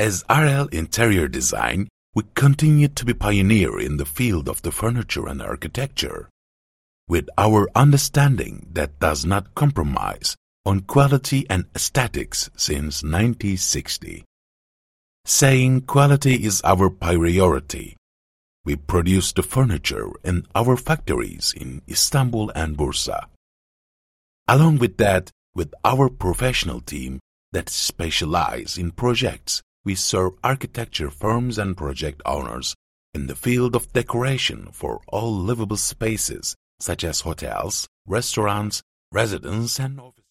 As RL Interior Design, we continue to be pioneer in the field of the furniture and architecture, with our understanding that does not compromise on quality and aesthetics since 1960. Saying quality is our priority, we produce the furniture in our factories in Istanbul and Bursa. Along with that, with our professional team that specialize in projects, we serve architecture firms and project owners in the field of decoration for all livable spaces such as hotels, restaurants, residences, and offices.